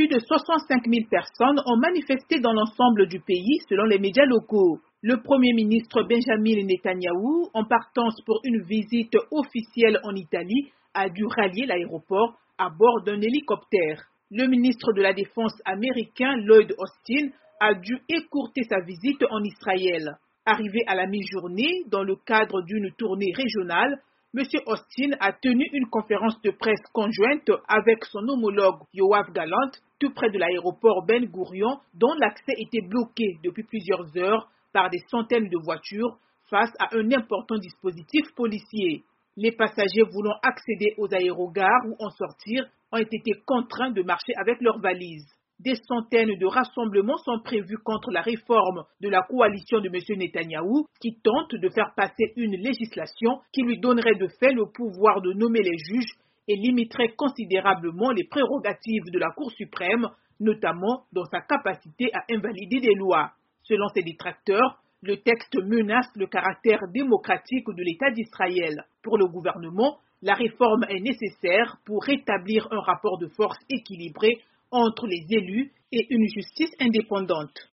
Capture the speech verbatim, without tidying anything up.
Plus de soixante-cinq mille personnes ont manifesté dans l'ensemble du pays selon les médias locaux. Le Premier ministre Benjamin Netanyahou, en partance pour une visite officielle en Italie, a dû rallier l'aéroport à bord d'un hélicoptère. Le ministre de la Défense américain Lloyd Austin a dû écourter sa visite en Israël. Arrivé à la mi-journée, dans le cadre d'une tournée régionale, M. Austin a tenu une conférence de presse conjointe avec son homologue Yoav Gallant, tout près de l'aéroport Ben Gurion, dont l'accès était bloqué depuis plusieurs heures par des centaines de voitures face à un important dispositif policier. Les passagers voulant accéder aux aérogares ou en sortir ont été contraints de marcher avec leurs valises. Des centaines de rassemblements sont prévus contre la réforme de la coalition de M. Netanyahou qui tente de faire passer une législation qui lui donnerait de fait le pouvoir de nommer les juges et limiterait considérablement les prérogatives de la Cour suprême, notamment dans sa capacité à invalider des lois. Selon ses détracteurs, le texte menace le caractère démocratique de l'État d'Israël. Pour le gouvernement, la réforme est nécessaire pour rétablir un rapport de force équilibré entre les élus et une justice indépendante.